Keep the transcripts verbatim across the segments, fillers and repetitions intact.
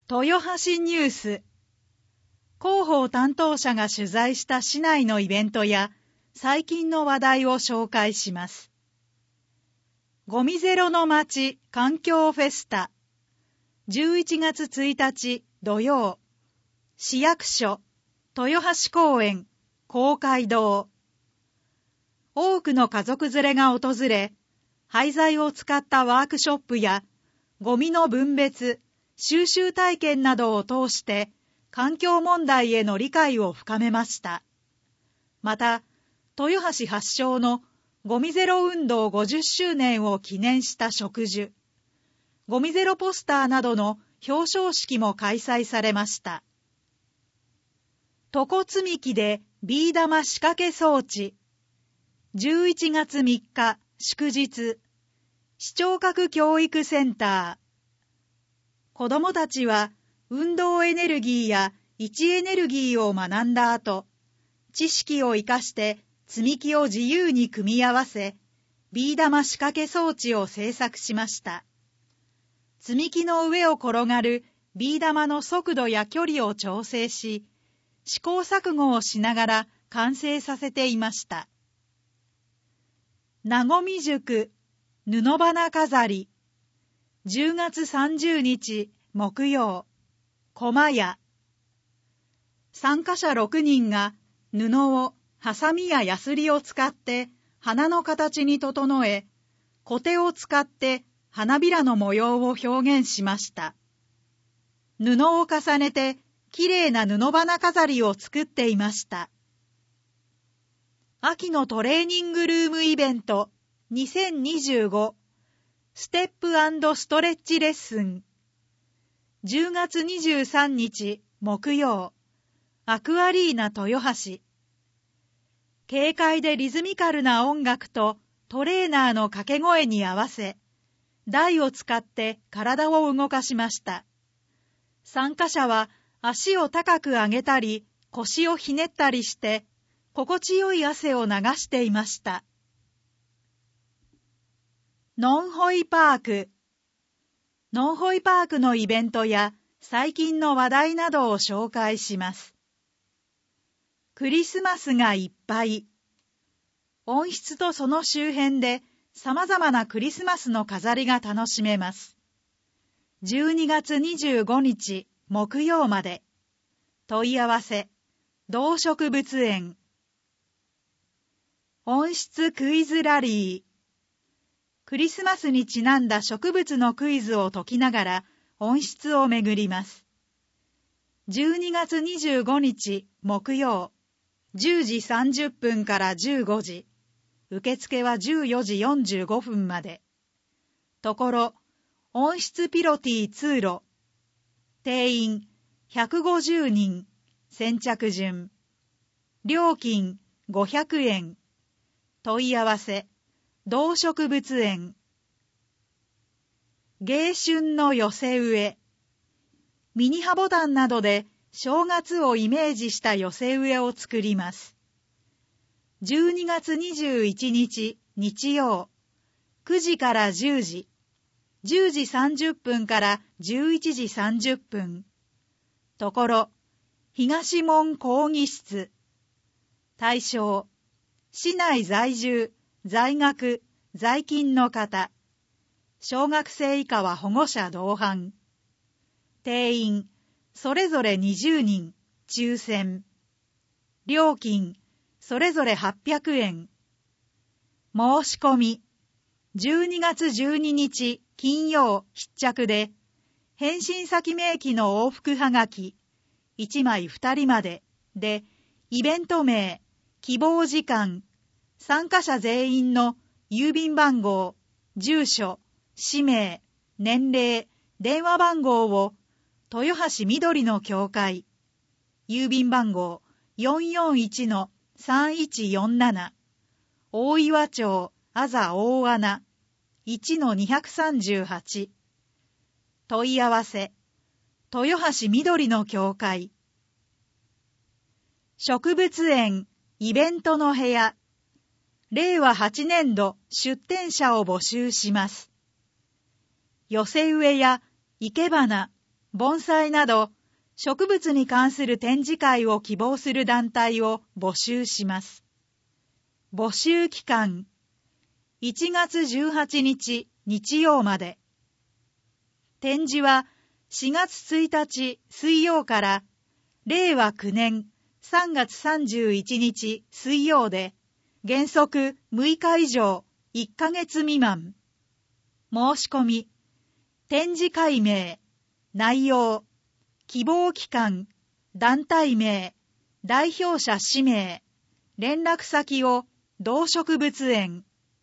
豊橋ニュース。広報担当者が取材した市内のイベントや最近の話題を紹介します。ゴミゼロの街環境フェスタ。じゅういちがつついたち土曜。市役所、豊橋公園、公会堂。多くの家族連れが訪れ、廃材を使ったワークショップやゴミの分別、収集体験などを通して環境問題への理解を深めました。また、豊橋発祥のゴミゼロ運動ごじゅっしゅうねんを記念した植樹、ゴミゼロポスターなどの表彰式も開催されました。床積み木でビー玉仕掛け装置。じゅういちがつみっか祝日、視聴覚教育センター。子どもたちは運動エネルギーや位置エネルギーを学んだ後、知識を生かして積み木を自由に組み合わせ、ビー玉仕掛け装置を製作しました。積み木の上を転がるビー玉の速度や距離を調整し、試行錯誤をしながら完成させていました。なごみ塾布花飾り。じゅうがつさんじゅうにち木曜、駒屋。参加者ろくにんが布をハサミやヤスリを使って花の形に整え、コテを使って花びらの模様を表現しました。布を重ねてきれいな布花飾りを作っていました。秋のトレーニングルームイベントにせんにじゅうごステップ&ストレッチレッスン。じゅうがつにじゅうさんにち木曜、アクアリーナ豊橋。軽快でリズミカルな音楽とトレーナーの掛け声に合わせ、台を使って体を動かしました。参加者は足を高く上げたり、腰をひねったりして、心地よい汗を流していました。ノンホイパーク。ノンホイパークのイベントや最近の話題などを紹介します。クリスマスがいっぱい。温室とその周辺で様々なクリスマスの飾りが楽しめます。じゅうにがつにじゅうごにち木曜まで。問い合わせ、動植物園。温室クイズラリー。クリスマスにちなんだ植物のクイズを解きながら温室を巡ります。じゅうにがつにじゅうごにち木曜、じゅうじさんじゅっぷんからじゅうごじ。受付はじゅうよじよんじゅうごふんまで。ところ、温室ピロティ通路。定員ひゃくごじゅうにん。先着順。料金ごひゃくえん。問い合わせ、動植物園。迎春の寄せ植え。ミニハボタンなどで正月をイメージした寄せ植えを作ります。じゅうにがつにじゅういちにち日曜、くじからじゅうじ、じゅうじさんじゅっぷんからじゅういちじさんじゅっぷん。ところ、東門講義室。対象、市内在住、在学、在勤の方。小学生以下は保護者同伴。定員、それぞれにじゅうにん、抽選。料金、それぞれはっぴゃくえん。申し込み、じゅうにがつじゅうににち金曜必着で、返信先明記の往復はがき、いちまいふたりまで、で、イベント名、希望時間、参加者全員の郵便番号、住所、氏名、年齢、電話番号を、豊橋緑の教会、郵便番号 よんよんいちのさんいちよんなな、大岩町あざ大穴 いちのにひゃくさんじゅうはち。問い合わせ、豊橋緑の教会。植物園、イベントの部屋。れいわはちねんど出展者を募集します。寄せ植えや生け花、 盆栽など植物に関する展示会を希望する団体を募集します。募集期間、いちがつじゅうはちにち日曜まで。展示はしがつついたち水曜かられいわきゅうねんさんがつさんじゅういちにち水曜で、原則むいか以上いっかげつ未満。申し込み、展示会名、内容、希望期間、団体名、代表者氏名、連絡先を動植物園。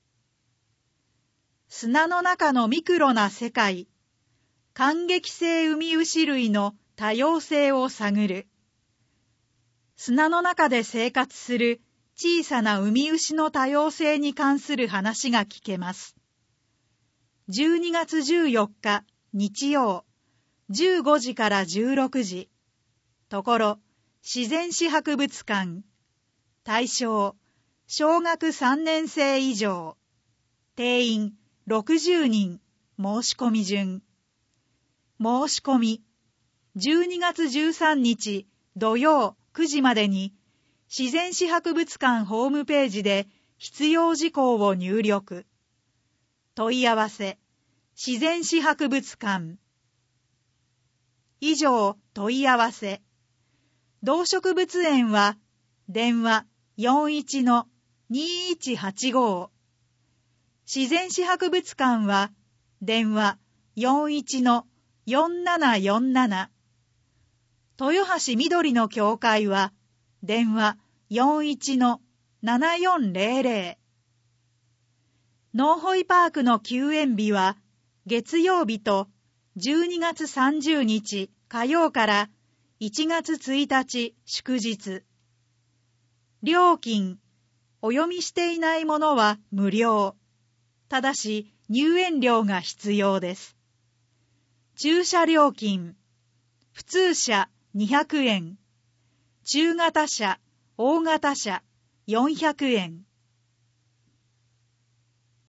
砂の中のミクロな世界、感激性ウミウシ類の多様性を探る。砂の中で生活する小さなウミウシの多様性に関する話が聞けます。じゅうにがつじゅうよっか日曜、じゅうごじからじゅうろくじ。ところ、自然史博物館。対象、小学さんねんせい以上。定員ろくじゅうにん。申し込み順。申し込み。じゅうにがつじゅうさんにち土曜くじまでに、自然史博物館ホームページで必要事項を入力。問い合わせ、自然史博物館。以上、問い合わせ。動植物園は、電話 よんいちのにいちはちご。自然史博物館は、電話 よんいちのよんななよんなな。豊橋緑の教会は、電話 よんいちのななよんぜろぜろ。ノーホイパークの休園日は、月曜日とじゅうにがつさんじゅうにち火曜からいちがつついたち祝日。料金、お読みしていないものは無料。ただし入園料が必要です。駐車料金、普通車にひゃくえん、中型車、大型車よんひゃくえん。